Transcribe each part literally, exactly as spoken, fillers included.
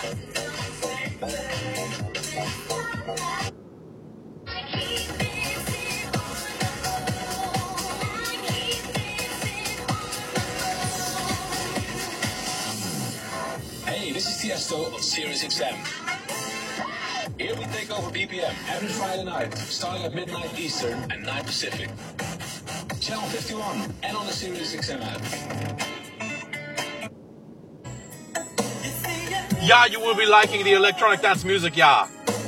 Hey, this is Tiesto on Sirius X M. Here we take over B P M every Friday night, starting at midnight Eastern and nine Pacific. Channel fifty-one and on the Sirius X M app. Yeah, you will be liking the electronic dance music, yeah.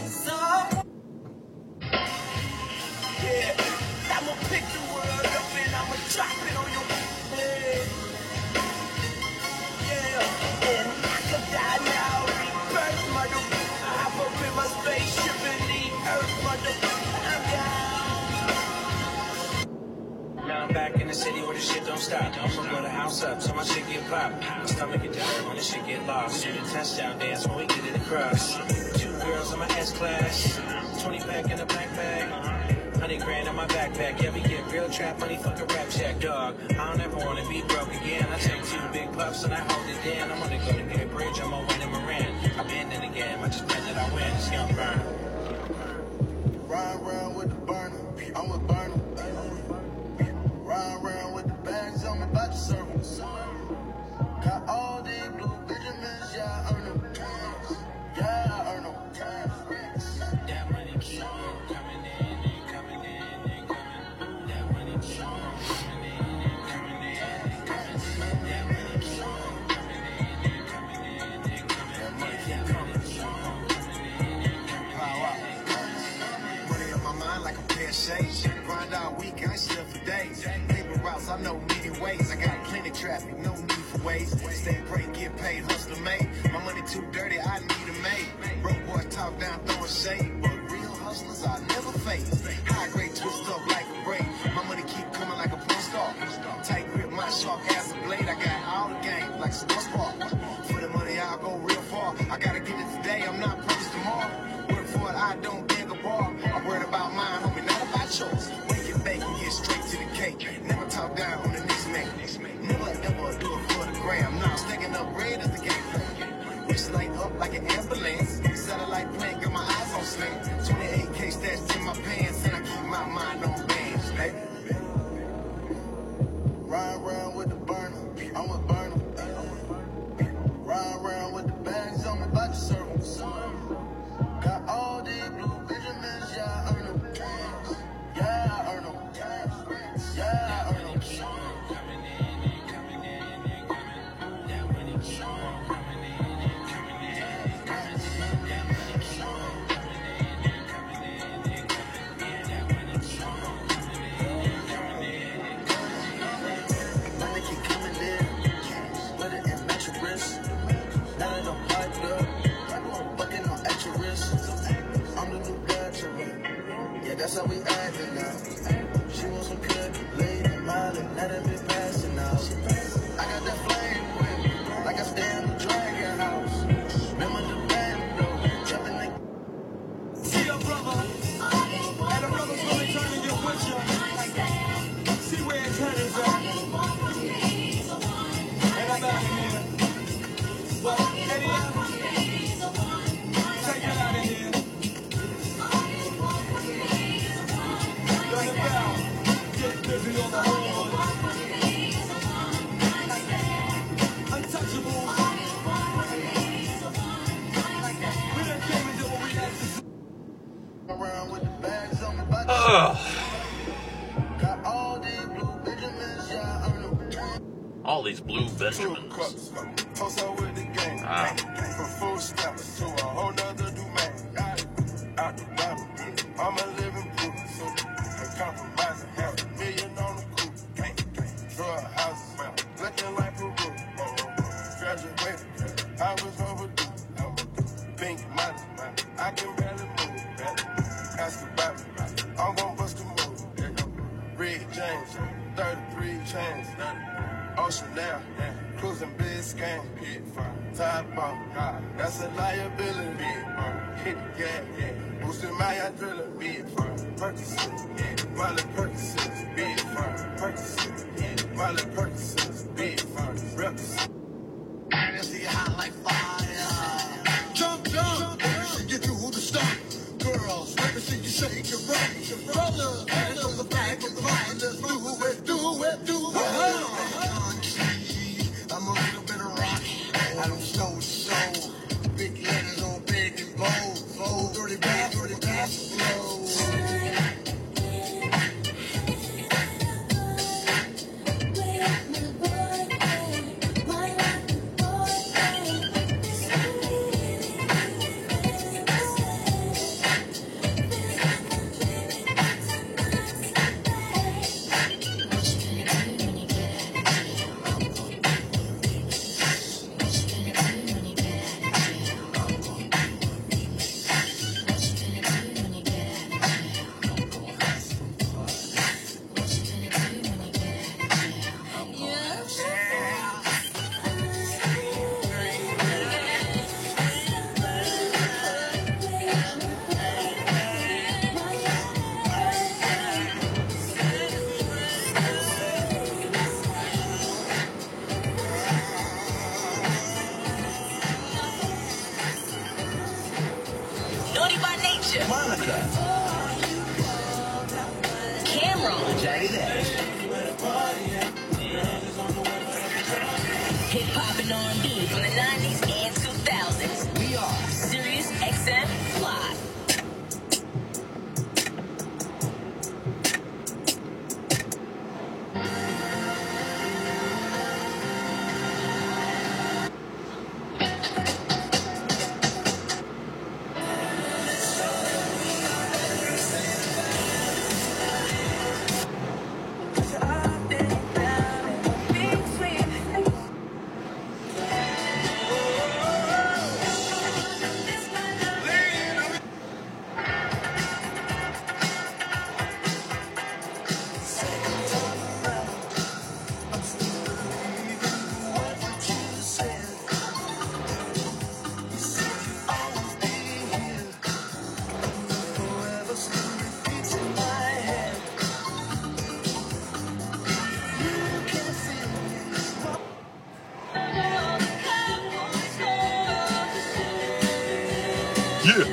Now I'm back in the city where the shit don't stop. I'ma blow the house up, so my shit get popped. My stomach get tired when the shit get lost. Do the touchdown dance when we get it across. Two girls in my S class, twenty pack in a backpack, hundred grand in my backpack. Yeah, we get real trap money, fuck a rap check, dog. I don't ever wanna be broke again. I take two big puffs and I hold it down. I'm gonna go to Gay Bridge, I'm on Winnie Moran. I've been in the game, I just bet that I win. It's Young Burner. Ride around with the burner, I'm with burner. Ride around with the bags on me, about to serve 'em. Got all these blue Benjamins, yeah, I earn 'em. Yeah, I earn 'em. That money keep on coming in and coming in and coming. That money keep on coming in and coming in and coming. That money keep on coming in and coming in and coming. That money keep on coming in and coming. Money on my mind like a pair of shades. Grind all week, I ain't slept for days. Paper routes, I know many ways. I got plenty traffic, no need for ways. Stay pray, get paid, hustler made. My money too dirty, I need a maid. Broke boys talk down, throwing shade. But real hustlers, I never fade. High grade twist up like a braid. My money keep coming like a porn star. Tight grip, my sharp ass a blade. I got all the game like sports bar. For the money, I'll go real far. I gotta get it today, I'm not promised tomorrow. Work for it, I don't beg a bar. I'm worried about mine, homie, not about yours. Wake it, bake, and get straight to the cake. Never talk down on the next man. Never ever do it for the gram. Now I'm stacking up bread as the game plan. Wrist light up like an ambulance. Satellite plane, got my eyes on sling. twenty-eight K stashed in my pants, and I keep my mind on bands, baby. Ride around with the burner, I'm with burner. Ride around with the bags on me, about to serve 'em. Got all these blue Benjamins, yeah, I earn 'em. Yeah, I earn 'em. Yeah, I earn 'em. Coming in and coming in and coming. That money keep on coming in and coming in and coming. That money keep on coming in and coming in and coming. Yeah, that money keep on coming in and coming in and coming. Money keep coming in, put it in match your wrist. None of them hyped up, fucking on extra risk. I'm the new bachelor, yeah, that's how we acting now. She wants some cookie, lady, Molly, now that been passing out. I got that flame with me, like I stay in the dragon house. Remember the band though, jumping like. See your brother, and the brother's gonna turn to get with you. See where it turns at. And I'm out of here. Well, Eddie, take it out of here. Run it down. Get busy on the horn. Untouchable. We done came and did what we had to do. Around with the bags on me, about to Ugh. got all these blue Benjamins, yeah, I earn 'em. All these blue Benjamins. Toast out with the game. Ah. From full steps to a whole nother domain. Out the battle, I'm a living proof. So I'm compromising half a million on the coupe. Drug houses, looking like Peru. Graduated, I was overdue. Pink money, I can barely move. Ask about me, I'm gon' bust a move. Red James, thirty-three chains. Ocean now, cruising Biscayne. Top off, that's a liability. Hit the gas, boosting my adrenaline. Percocet, Miley Percocet, big firm. Percocet, Miley Percocet, big firm. Represent. See hot like fire. Asia. Monica. Cameron. Johnny Depp. Hip hop and R and B from the nineties and two thousands. We are Sirius X M Live. Yeah.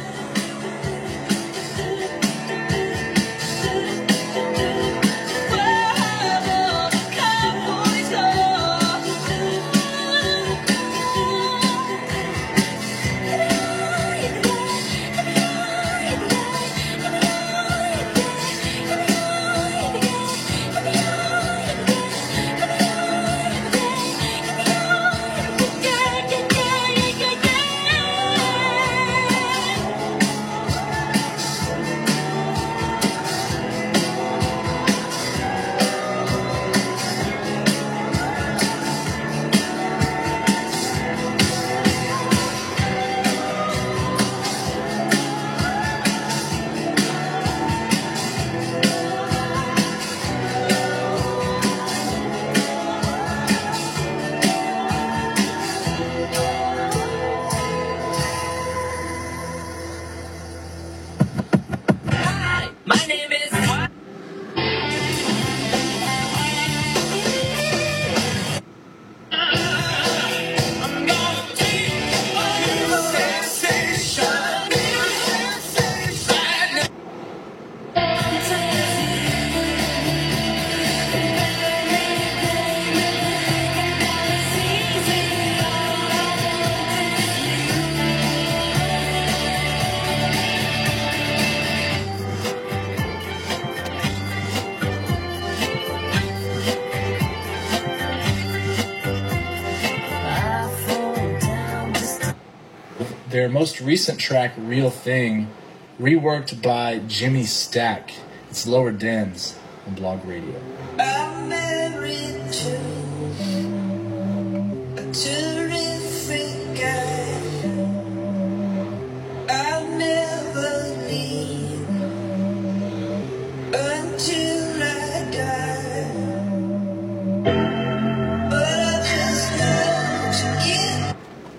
My name is. Their most recent track, Real Thing, reworked by Jimmy Stack. It's Lower Dens on Blog Radio. I'm married to a terrific guy. I'll never leave until I die. But I just know to get.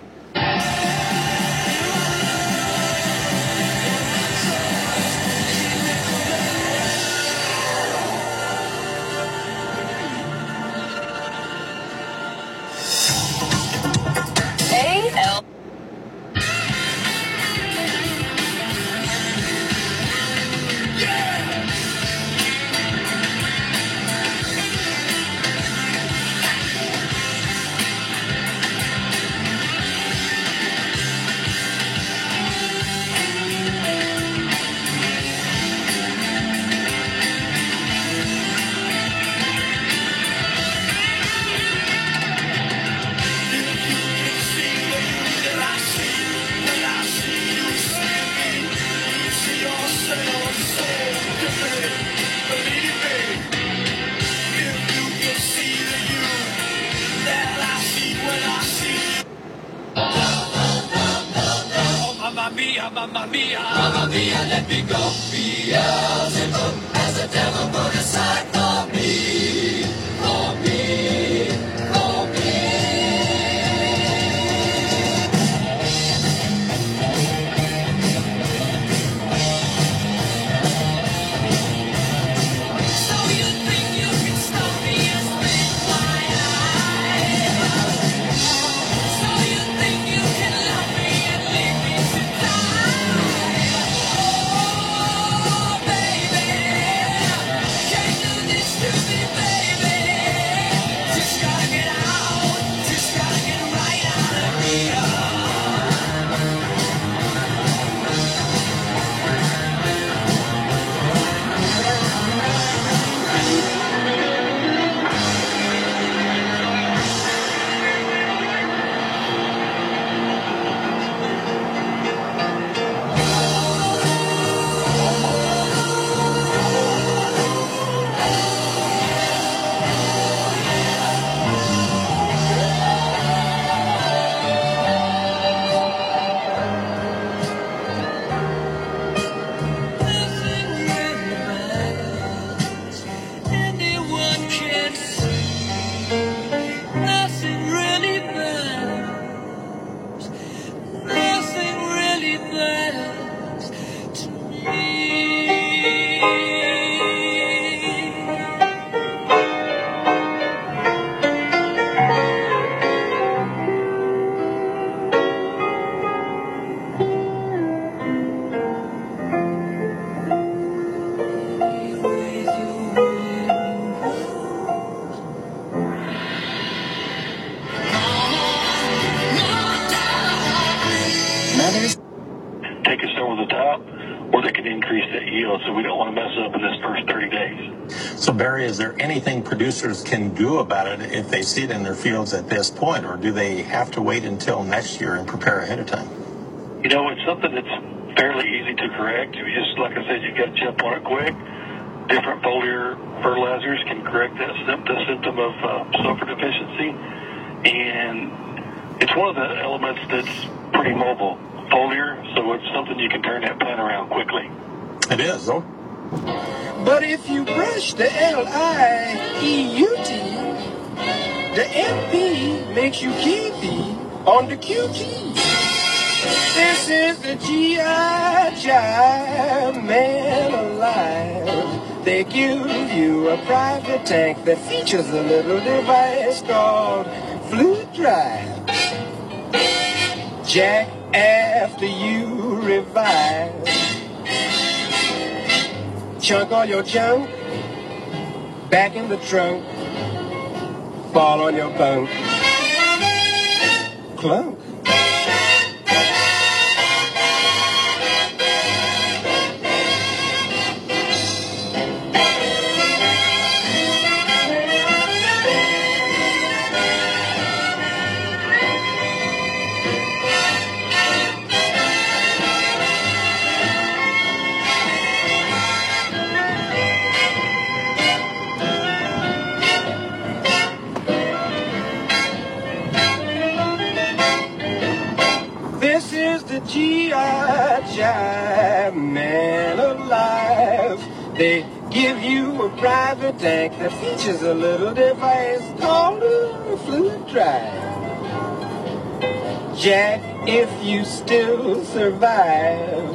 A L. Mamma mia, mamma mia, mamma mia, let me go. Beelzebub has a devil put aside for me, for me, for me. So you think you can stop me and spit my eye? So you think you can love me and leave me to die? over the top, or they can increase that yield. So we don't want to mess up in this first thirty days. So, Barry, is there anything producers can do about it if they see it in their fields at this point, or do they have to wait until next year and prepare ahead of time? You know, it's something that's fairly easy to correct. You just, like I said, you got to jump on it quick. Different foliar fertilizers can correct that symptom, symptom of uh, sulfur deficiency, and it's one of the elements that's pretty mobile, foliar, so it's something you can turn that plant around quickly. It is, though. But if you brush the L I E U T, the M P makes you keepy on the Q T. This is the G I Jive Man Alive. They give you a private tank that features a little device called Fluid Drive. Jack after you revive. Chunk all your junk back in the trunk. Fall on your bunk. Clunk. This is the G I Jive Man Alive. They give you a private tank that features a little device called a Fluid Drive. Jack, if you still survive,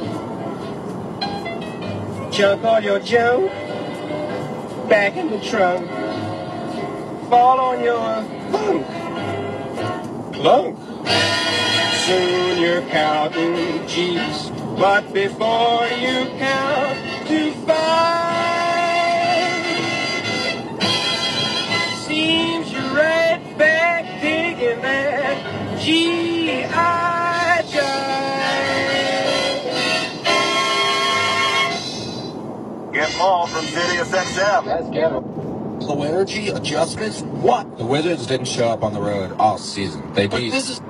chunk all your junk back in the trunk. Fall on your bunk. Clunk. Soon you're counting G's, but before you count to five, seems you're right back digging that G I Jive. Get Paul from Sirius X M. Let's get him. Low energy adjustments? What? The Wizards didn't show up on the road all season. They But beat. this is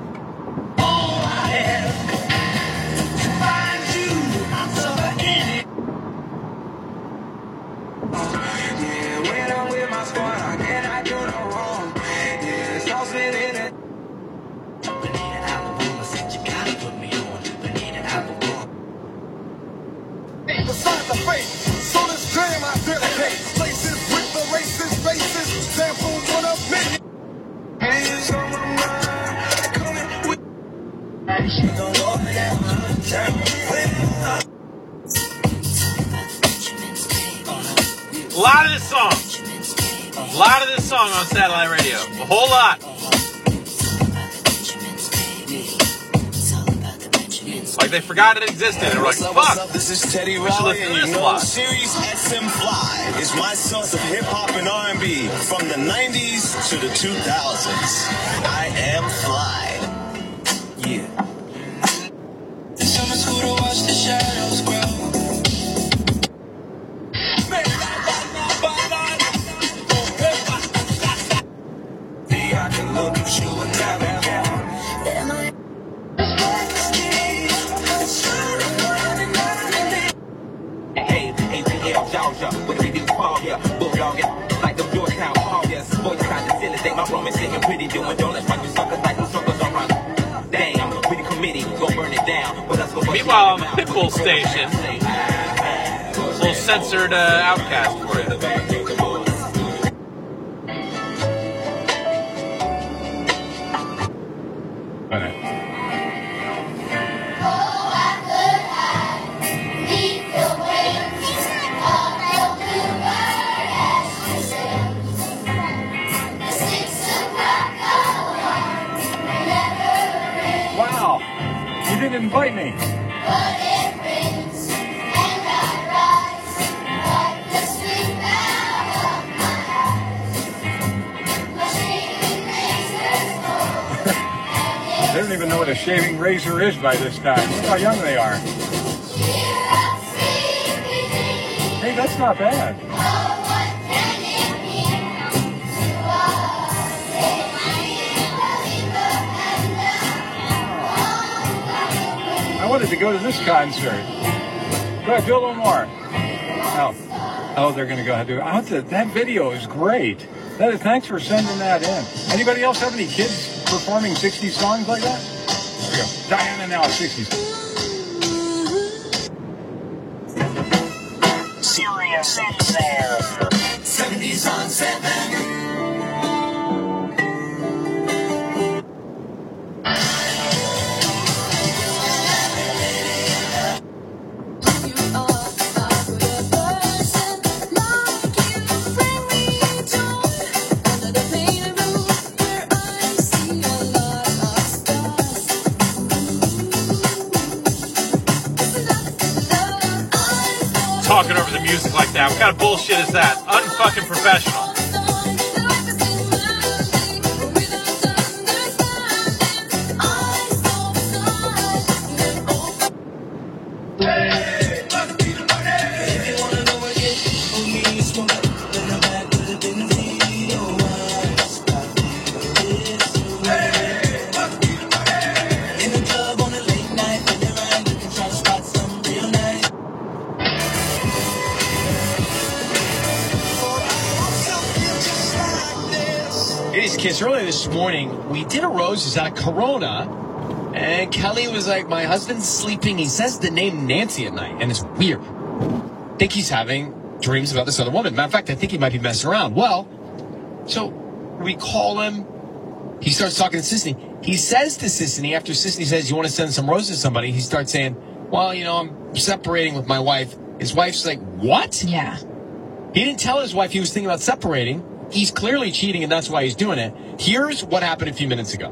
Beside the face, so this jam I dedicate. Places with the racist faces, sample one of many. Hands on my mind, coming with. A lot of this song. A lot of this song on satellite radio. A whole lot. Like they forgot it existed. They were like, fuck. What's up? This is Teddy We should Riley. listen to this You know, lot. Sirius X M Fly is my source of hip hop and R and B from the nineties to the two thousands. I am Fly. Yeah. Summer school to watch the shadows grow. I can look at you and tell me. Hey, A T L, Georgia, what they do, Paul, yeah, Bulldog, yeah, like the Georgetown, Paul, yes, boys trying to silly, think my romance sitting pretty, doing donuts, like you suckers, like the suckers on run. Damn, pretty committee, go burn it down, but let's go. Meanwhile, on the Pitbull station, a little censored uh, Outcast for you. Wow, you didn't invite me. They don't even know what a shaving razor is by this time. Look how young they are. Hey, that's not bad. I wanted to go to this concert. Go ahead, do a little more. Oh, oh they're going to go ahead and do it. Oh, that, that video is great. That is, thanks for sending that in. Anybody else have any kids performing sixties songs like that? There we go. Diana now, sixties. Sirius X M. seventies on seven. Talking over the music like that. What kind of bullshit is that? Unfucking professional. Kids, earlier this morning, we did a roses at a Corona, and Kelly was like, my husband's sleeping. He says the name Nancy at night, and it's weird. I think he's having dreams about this other woman. Matter of fact, I think he might be messing around. Well, so we call him. He starts talking to Sissany. He says to Sissany, after Sissany says, you want to send some roses to somebody, he starts saying, well, you know, I'm separating with my wife. His wife's like, what? Yeah. He didn't tell his wife he was thinking about separating. He's clearly cheating, and that's why he's doing it. Here's what happened a few minutes ago.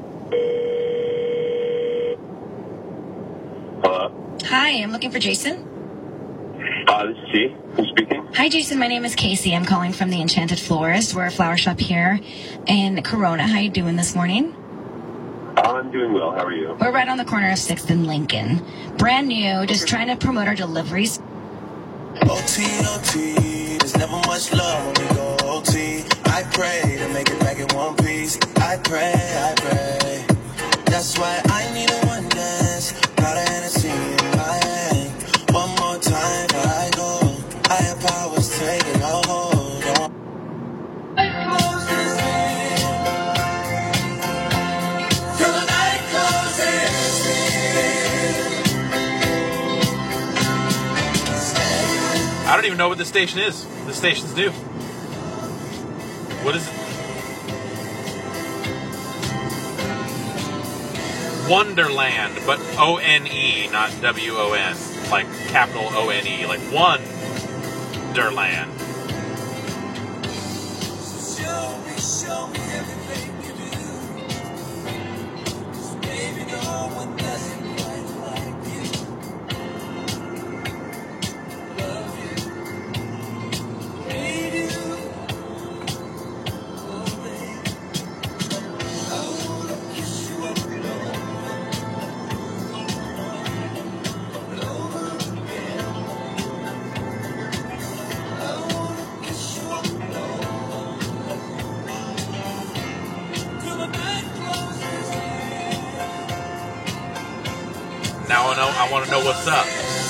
Hello? Hi, I'm looking for Jason. Uh, this is he. Who's speaking? Hi, Jason. My name is Casey. I'm calling from the Enchanted Florist. We're a flower shop here in Corona. How you doing this morning? I'm doing well. How are you? We're right on the corner of sixth and Lincoln. Brand new, just trying to promote our deliveries. O T, O T, there's never much love when we go O T. I pray to make it back in one piece. I pray, I pray. That's why I need a one dance. Got a Hennessy in my hand. One more time before I go. Higher powers taking a hold on. I close this hand. Till the night closes. I don't even know what the station is. The station's new. What is it? Wonderland, but O N E, not W O N. Like capital O N E, like Wonderland. Show me, show me everything you do. Baby, no one doesn't quite like you. Love you. Hate you. Oh, baby. I wanna kiss you up and over. And over again. I wanna kiss you up and over. Till the night closes. Now I know. I want to know what's up.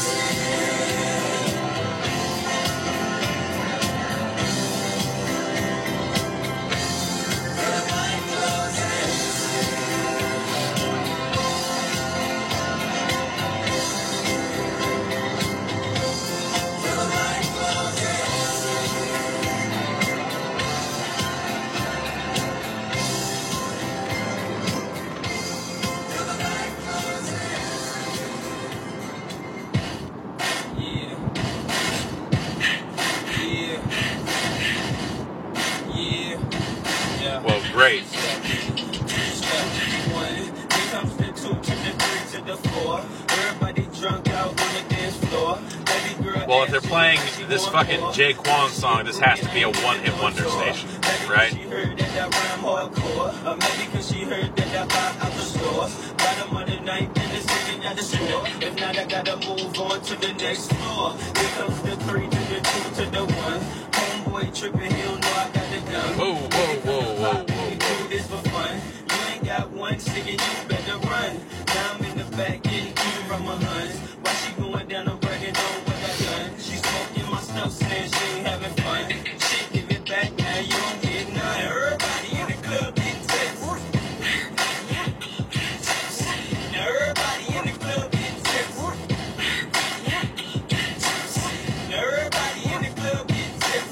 Well, great. Well, if they're playing this fucking Jay Kwon song, this has to be a one-hit wonder station, right? Maybe because she heard that I buy out the store. Bottom of the night in the city. getting out the store. If not, I gotta move on to the next floor. Here comes the three to the two to the one. Homeboy tripping, he don't know I got the gun. Whoa, whoa, whoa, whoa, whoa. We do this for fun. You ain't got one ticket, you better run. Now I'm in the back getting cute from my huns. While she going down, I'm bragging on what I done. She smoking my stuff, saying she ain't having fun. Shit, give it back, now you don't get none. Everybody in the club getting tips. Now everybody in the club getting tips. Now everybody in the club getting tips.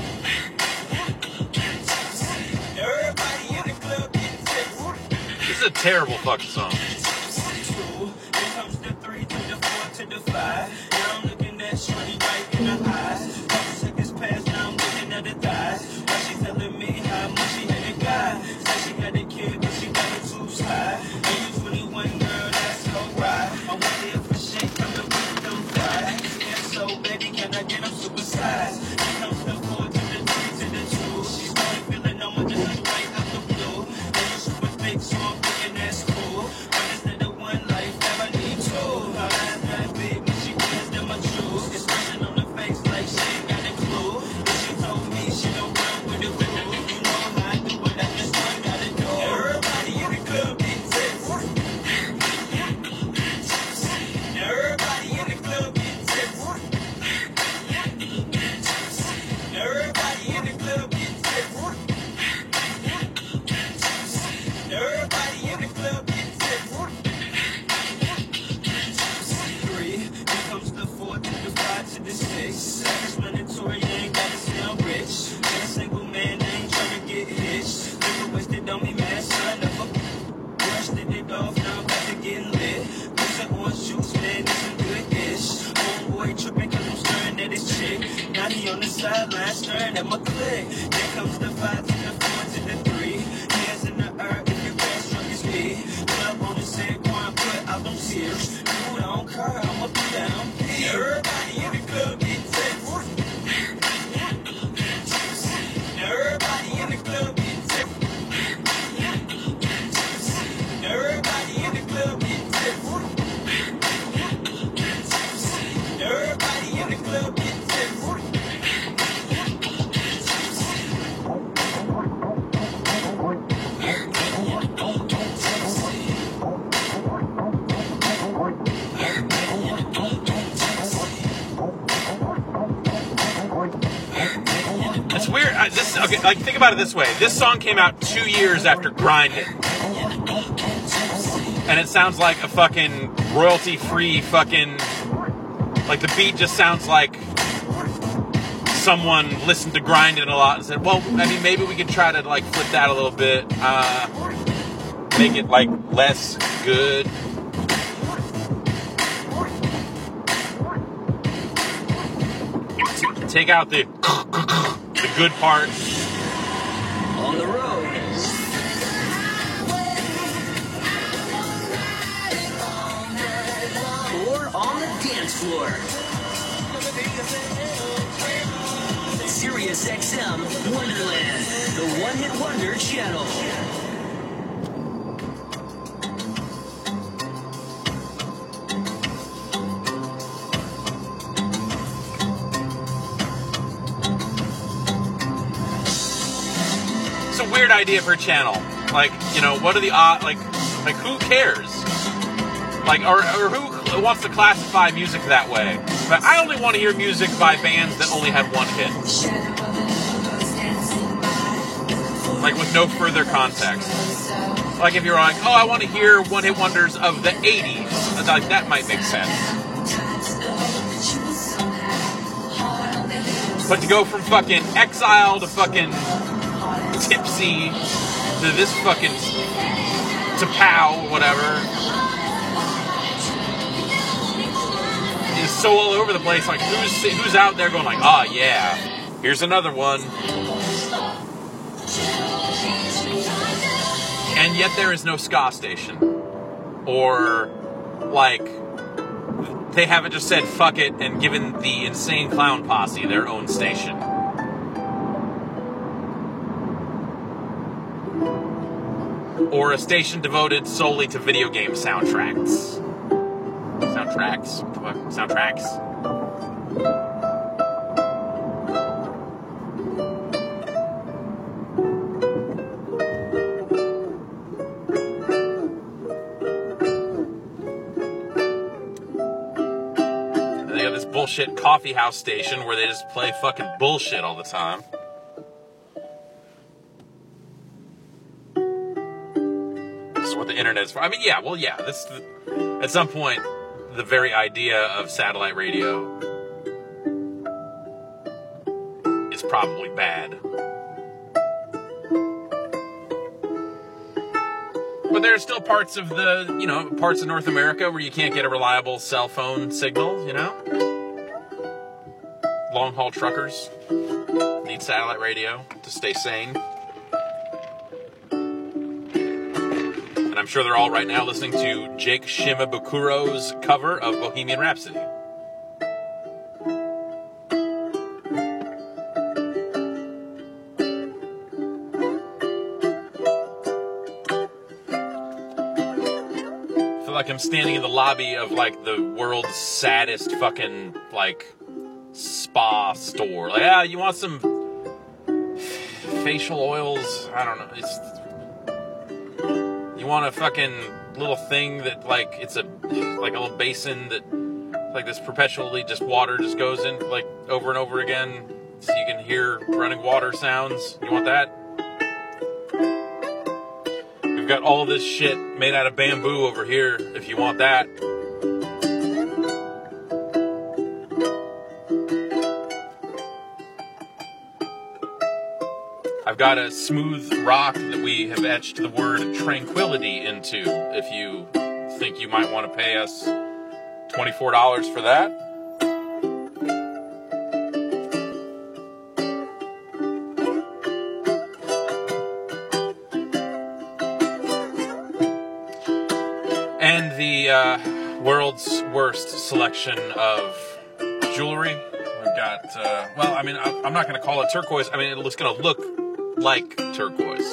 Now everybody in the club getting tips. This is a terrible fucking song. Here comes the three to the four to the five. Now I'm looking at shorty right in the eyes. Couple seconds past, now I'm looking at the thighs. While she telling me how much she had a guy. Said she got a kid, but she got her tubes high. And you twenty-one, girl, that's alright. I want it for shit, coming with them thighs. If so, baby, can I get them supersized? Here comes the four to the three to the two. She started feeling on my just like right out the blue. And you super thick, so I'm thinking that's cool. But instead of one life, never need two. Her eyes not big, but she wears them a juice. Expression on her face like she ain't got a clue. And she told me she don't run with the fool. You know how I do it, I just one gotta do. Everybody in the club get tips. Now everybody in the club get tips. Now everybody in the club get tips. Now everybody in the club get tips. Three, here comes the four to the five to the six. Savage mandatory, ain't gotta sound rich. Been a single man, ain't tryna get hitched. Never wasted on me, man, son of a brushed it off, now I'm back to getting lit. Push up on juice, man, this some good-ish. Homeboy tripping cause I'm staring at his chick. Now he on the sideline staring at my click. Here comes the five to the four to the three. Hands in the air if your best drunk is me. Club on the San Juan, put out them tears. Dude, I don't care, I'ma be down. Everybody in the club get tips. Now everybody in the club get tips. Now everybody in the club get tips. Now everybody in the club get tips. It's weird. I, this okay. Like, think about it this way. This song came out two years after Grindin', and it sounds like a fucking royalty-free fucking. Like, the beat just sounds like someone listened to Grindin' a lot and said, "Well, I mean, maybe we could try to like flip that a little bit, uh, make it like less good." Take out the the good part. On the road. Or on the dance floor. Sirius X M Wonderland, the one-hit wonder channel. It's a weird idea for a channel. Like, you know, what are the odd, like, like who cares? Like, or, or who wants to classify music that way? But I only want to hear music by bands that only had one hit. Like, with no further context. Like, if you're like, oh, I want to hear one-hit wonders of the eighties. Like, that might make sense. But to go from fucking Exile to fucking Tipsy to this fucking to Pow, whatever, is so all over the place. Like, who's who's out there going like, oh yeah, here's another one. And yet there is no ska station, or like they haven't just said fuck it and given the Insane Clown Posse their own station. Or a station devoted solely to video game soundtracks. Soundtracks. What the fuck? Soundtracks. And they got this bullshit coffee house station where they just play fucking bullshit all the time. This is what the internet's for. I mean, yeah, well, yeah. This at some point, the very idea of satellite radio is probably bad. But there are still parts of the, you know, parts of North America where you can't get a reliable cell phone signal, you know? Long-haul truckers need satellite radio to stay sane. And I'm sure they're all right now listening to Jake Shimabukuro's cover of Bohemian Rhapsody. Like I'm standing in the lobby of like the world's saddest fucking like spa store. Like, yeah, you want some facial oils? I don't know. It's you want a fucking little thing that like it's a like a little basin that like this perpetually just water just goes in like over and over again, so you can hear running water sounds. You want that? We've got all this shit made out of bamboo over here, if you want that. I've got a smooth rock that we have etched the word tranquility into, if you think you might want to pay us twenty-four dollars for that. And the uh, world's worst selection of jewelry. We've got, uh, well, I mean, I'm not going to call it turquoise. I mean, it's going to look like turquoise.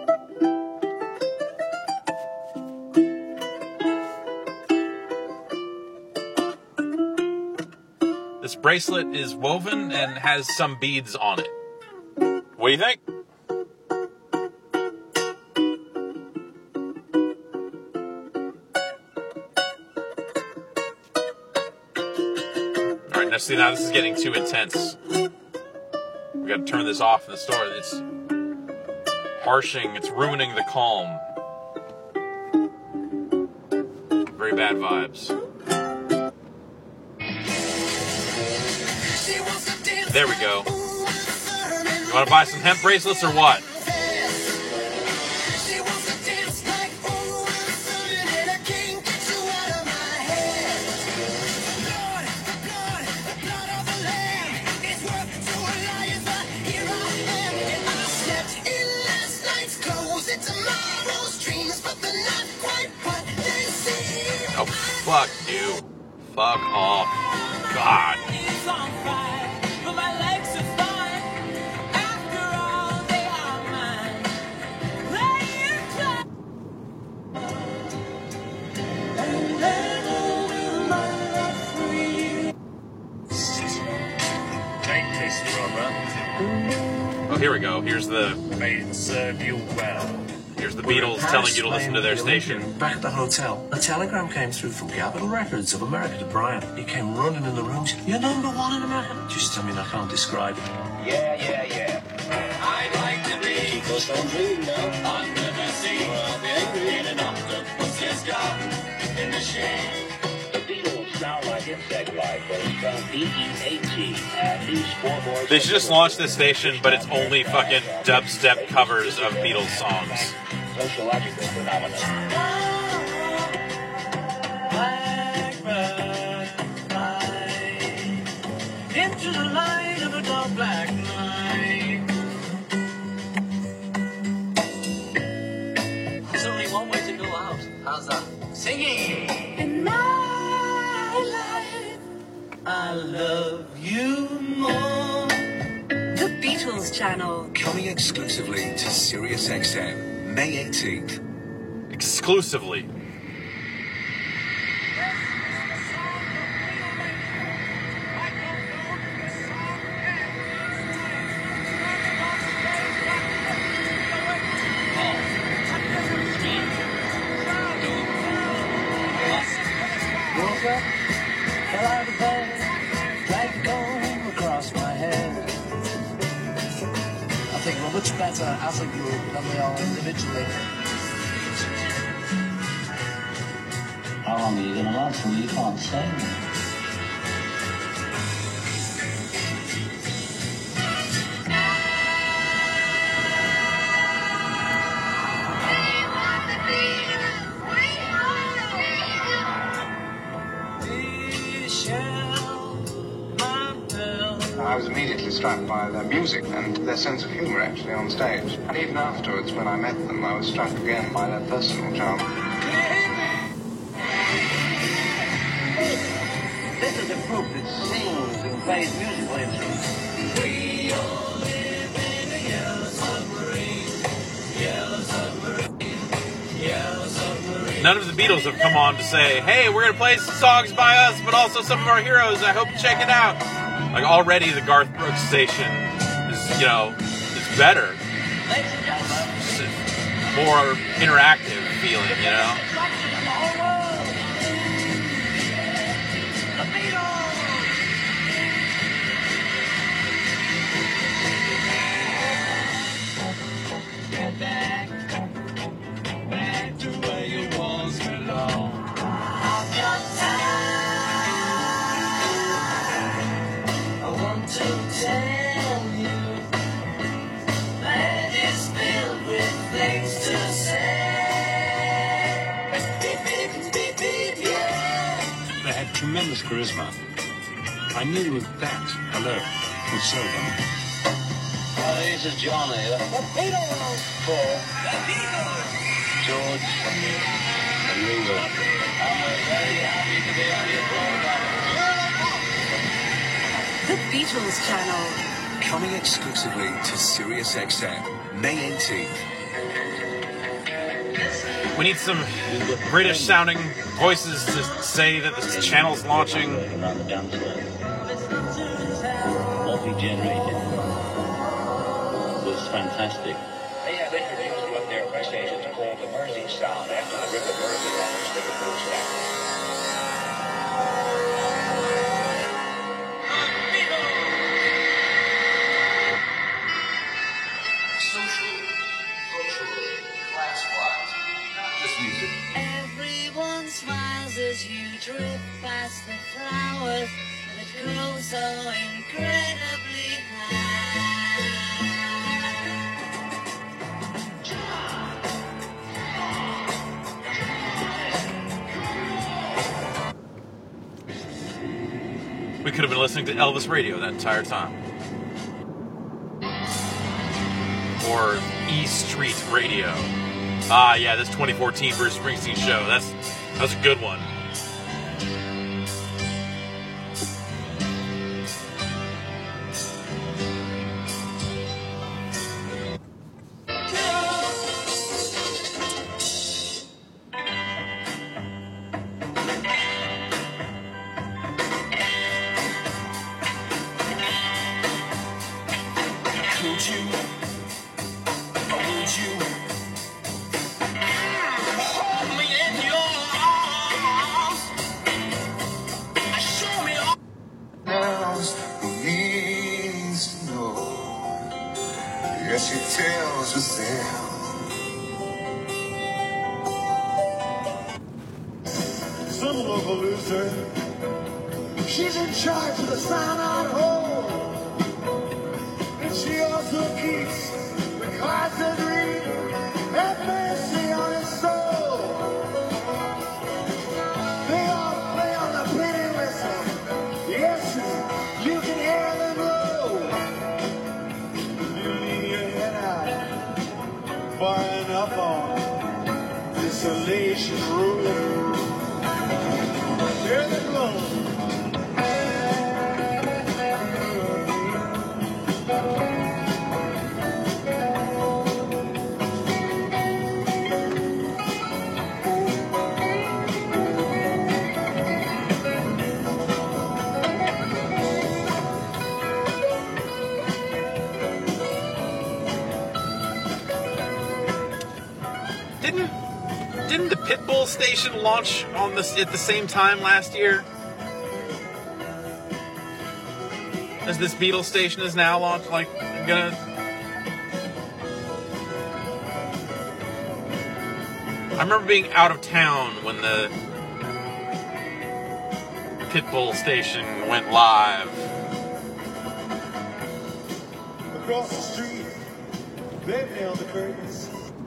This bracelet is woven and has some beads on it. What do you think? Now, see, now this is getting too intense. We gotta turn this off in the store. It's harshing, it's ruining the calm. Very bad vibes. There we go. You wanna buy some hemp bracelets or what? Oh, fuck you. Fuck off. God. Oh, here we go. Here's the... May it serve you well. Here's the Beatles telling you to listen to their station. Back at the hotel, a telegram came through from Capitol Records of America to Brian. He came running in the room. You're number one in America. Just tell me I can't describe it. Yeah, yeah, yeah. I'd like to be Eagles don't dream now. Under the sea, I'll be angry in an octopus's job in the shade. The Beatles sound like insect life, but it's from B E A T and these four boys. They should just launch this station, but it's only fucking dubstep covers of Beatles songs. Sociological phenomenon. Blackbird, fly into the light of a dark black night. There's only one way to go out. How's that? Singing. In my life, I love you more. The Beatles Channel. Coming exclusively to Sirius X M. May eighteenth. Exclusively. Fell out of bed, dragged a comb across my head. I think we're much better as a group than we are individually. How long are you going to last? Well, you can't say. I was immediately struck by their music and their sense of humour actually on stage. And even afterwards, when I met them, I was struck again by their personal charm. This is a group that sings and plays musical instruments. We all live in a yellow submarine, yellow submarine, yellow submarine. None of the Beatles have come on to say, hey, we're going to play some songs by us, but also some of our heroes. I hope you check it out. Like, already the Garth Brooks station is, you know, is better. It's a more interactive feeling, you know? Get back, back to where you once belong. Of your time. To tell you that it's filled with things to say. Beep, beep, beep, beep, yeah. They had tremendous charisma. I knew that alone would sell them. Well, this is John here. The Beatles! Paul. The Beatles! George. And Ringo. And we're very happy to be on your program. The Beatles Channel. Coming exclusively to Sirius X M, May eighteenth. We need some British sounding voices to say that this channel's launching. What we generated was fantastic. They have introduced what their press agents call the Mersey sound after the River Mersey on which Liverpool stands. Everyone smiles as you drift past the flowers that grow so incredibly high. We could have been listening to Elvis radio that entire time. Or E Street Radio. Ah, yeah, this twenty fourteen Bruce Springsteen show. That's that was a good one. Could you, or would you? Yes, she tells herself. Some local loser. She's in charge of the sign on hold. And she also keeps the cards that read, have mercy on his soul. They all play on the penny whistle. Yes, you can hear them roll. Far enough on Desolation Road. Hear the glow. Didn't didn't the Pitbull station launch on this at the same time last year? as this Beatles station is now launched, like, gonna... I remember being out of town when the Pitbull station went live. Across the street, they nailed the curtains.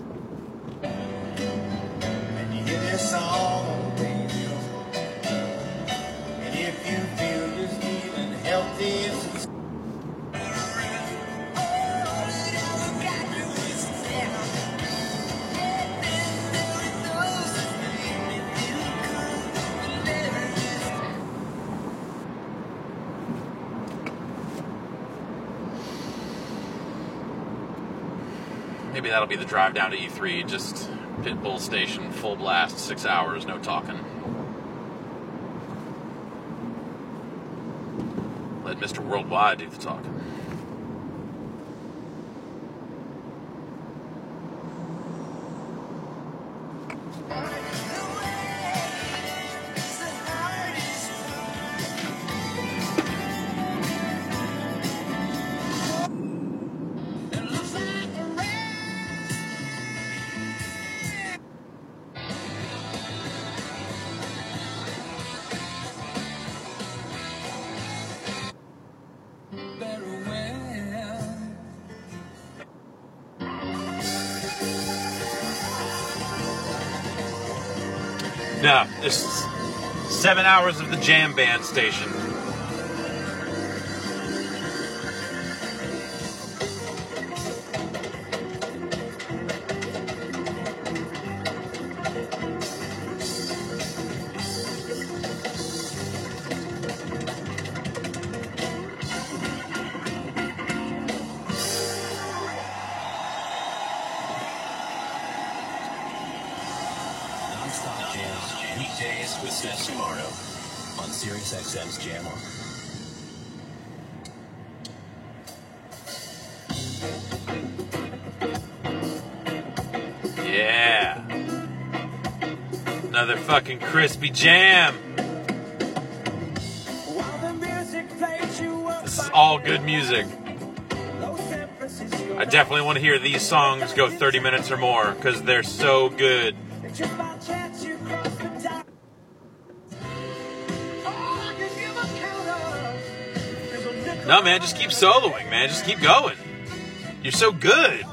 And you hear their song on the radio. And if you feel you're feeling healthy as Maybe that'll be the drive down to E three, just Pitbull station, full blast, six hours, no talking. Let Mister Worldwide do the talking. No, this is seven hours of the jam band station. Weekdays with Steph tomorrow on Sirius X M's Jam On. Yeah. Another fucking crispy jam. This is all good music. I definitely want to hear these songs go thirty minutes or more because they're so good. No, man, just keep soloing, man. Just keep going. You're so good.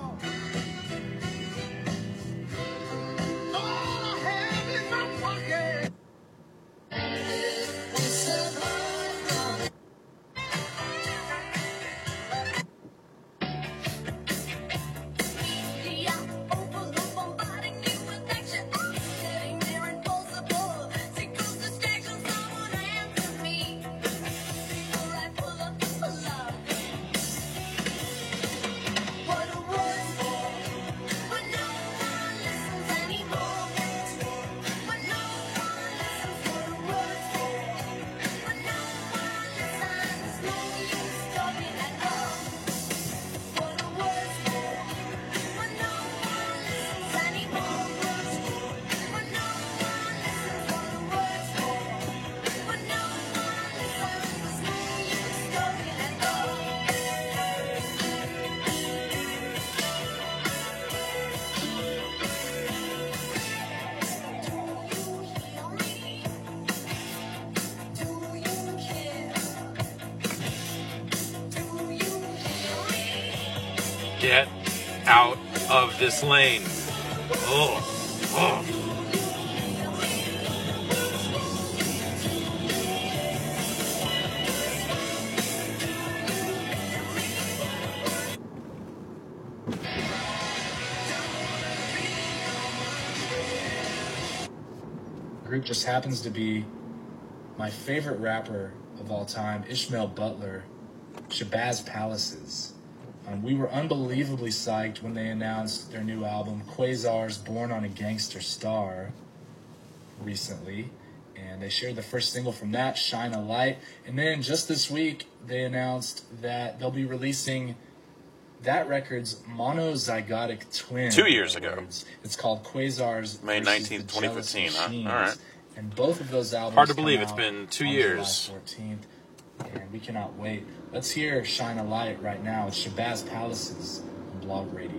Get out of this lane. Oh, oh. The group just happens to be my favorite rapper of all time, Ishmael Butler, Shabazz Palaces. Um, we were unbelievably psyched when they announced their new album, Quasar's Born on a Gangster Star, recently. And they shared the first single from that, Shine a Light. And then just this week, they announced that they'll be releasing that record's monozygotic twin. Two years ago. Words. It's called Quasar's May nineteenth, twenty fifteen, huh? All right. And both of those albums Hard to believe it's out been two on years. July fourteenth. and we cannot wait. Let's hear Shine a Light right now. It's Shabazz Palaces on Blog Radio.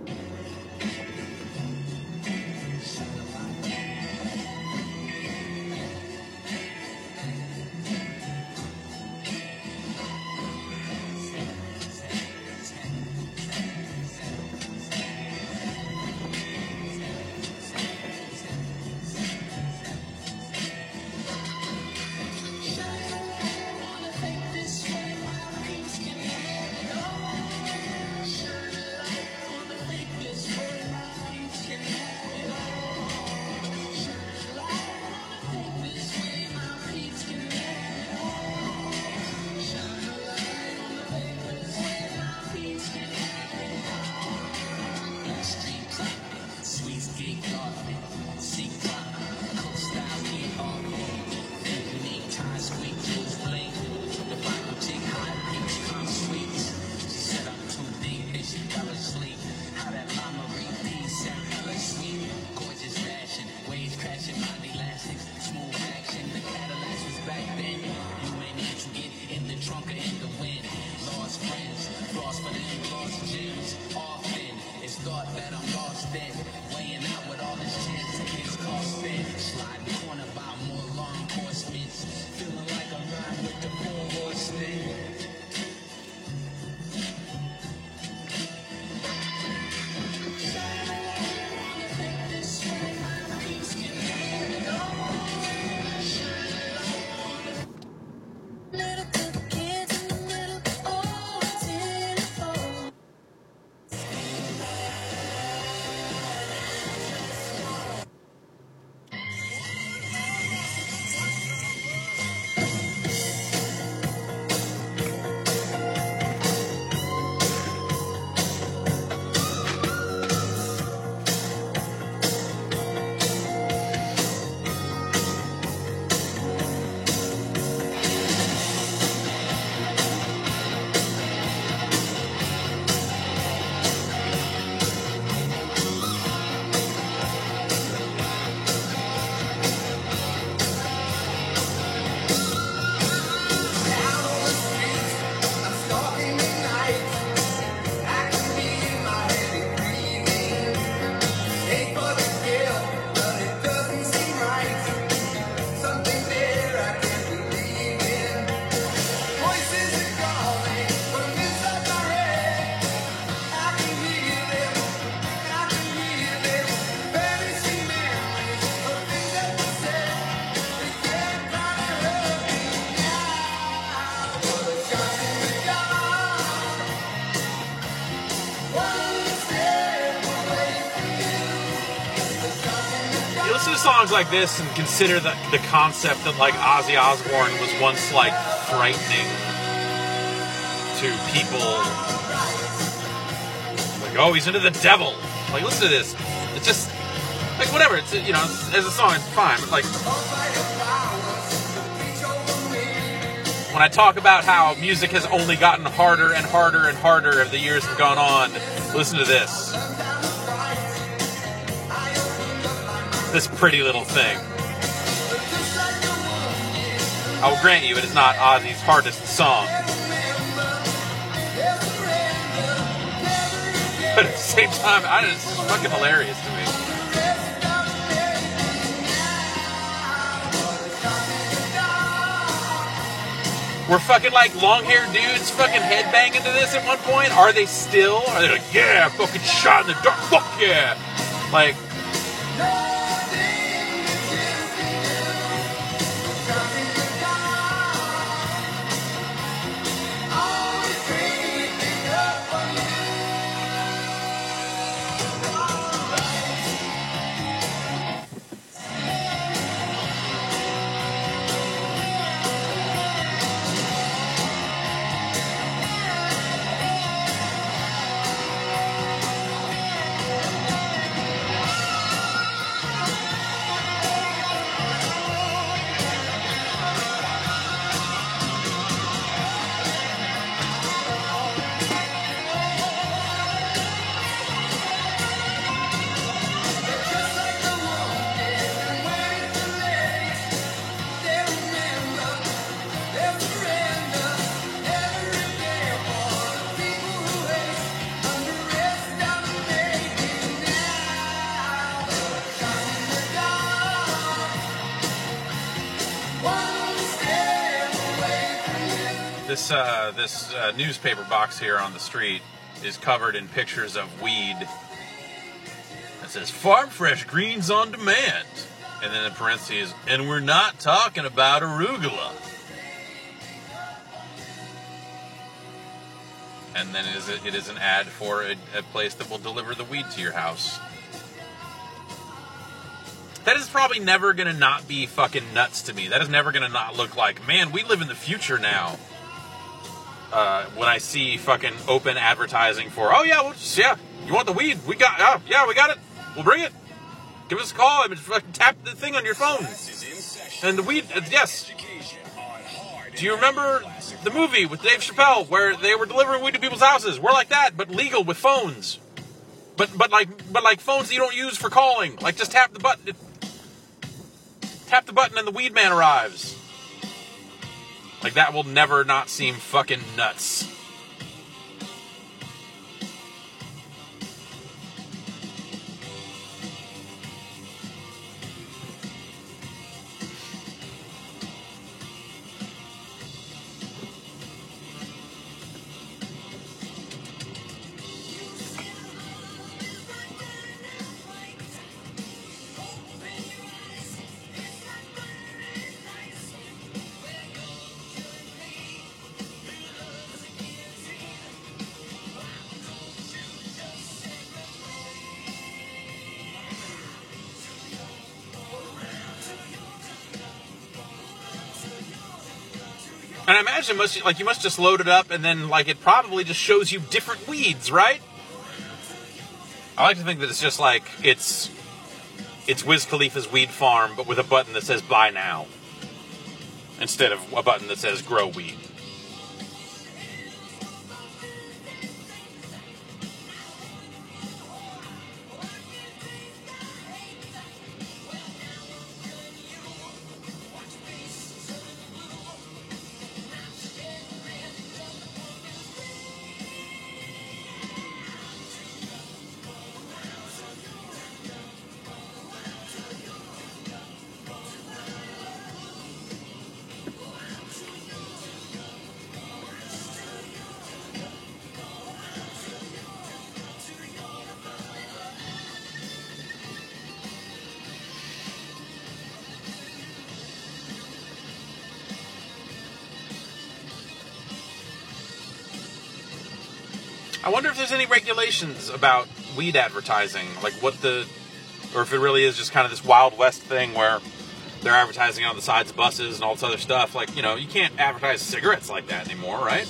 Songs like this and consider the, the concept that like Ozzy Osbourne was once like frightening to people, like, oh, he's into the devil. Like, listen to this. It's just like whatever. It's, you know, as a song, it's fine. But like when I talk about how music has only gotten harder and harder and harder as the years have gone on, listen to this. This pretty little thing. I will grant you it is not Ozzy's hardest song. But at the same time, I it's just fucking hilarious to me. Were fucking like long-haired dudes fucking headbanging to this at one point? Are they still? Are they like, yeah, fucking shot in the dark, fuck yeah. Like, This uh, this uh, newspaper box here on the street is covered in pictures of weed. It says Farm Fresh Greens on Demand, and then in parentheses, and we're not talking about arugula. And then it is, a, it is an ad for a, a place that will deliver the weed to your house. That is probably never going to not be fucking nuts to me. That is never going to not look like, man, we live in the future now. Uh, when I see fucking open advertising for, oh yeah, we'll just, yeah, you want the weed? We got, uh, yeah, we got it. We'll bring it. Give us a call. I mean, fucking tap the thing on your phone. And the weed, uh, yes. Do you remember the movie with Dave Chappelle where they were delivering weed to people's houses? We're like that, but legal with phones. But but like but like phones that you don't use for calling. Like just tap the button. Tap the button and the weed man arrives. Like that will never not seem fucking nuts. And I imagine must like you must just load it up and then like it probably just shows you different weeds, right? I like to think that it's just like it's it's Wiz Khalifa's weed farm, but with a button that says buy now. Instead of a button that says grow weed. I wonder if there's any regulations about weed advertising, like what the, or if it really is just kind of this Wild West thing where they're advertising on the sides of buses and all this other stuff. Like, you know, you can't advertise cigarettes like that anymore, right?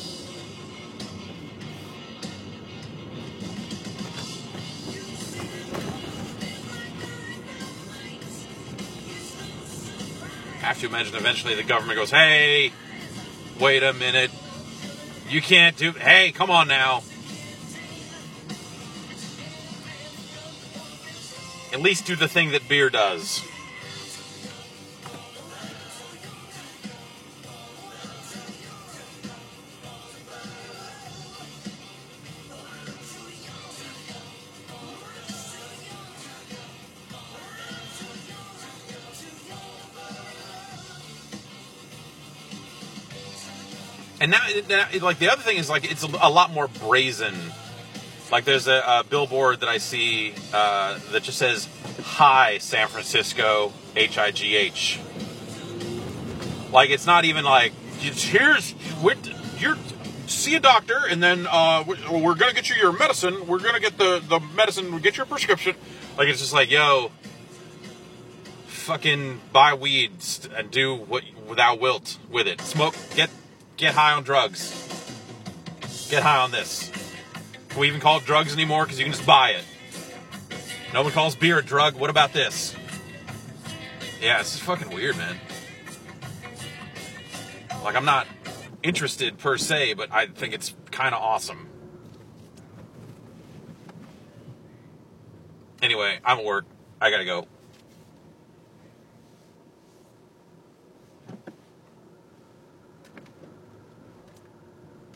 I have to imagine eventually the government goes, hey, wait a minute, you can't do, hey, come on now. At least do the thing that beer does. And now, like, the other thing is, like, it's a lot more brazen. Like, there's a, a billboard that I see uh, that just says, hi, San Francisco, H I G H. Like, it's not even like, here's, you're, see a doctor, and then uh, we're going to get you your medicine. We're going to get the, the medicine, get your prescription. Like, it's just like, yo, fucking buy weed and do what thou wilt with it. Smoke, get, get high on drugs. Get high on this. Can we even call it drugs anymore? Because you can just buy it. No one calls beer a drug. What about this? Yeah, it's just fucking weird, man. Like, I'm not interested per se, but I think it's kind of awesome. Anyway, I'm at work. I gotta go.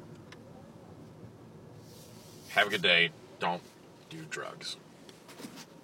Have a good day. Don't do drugs.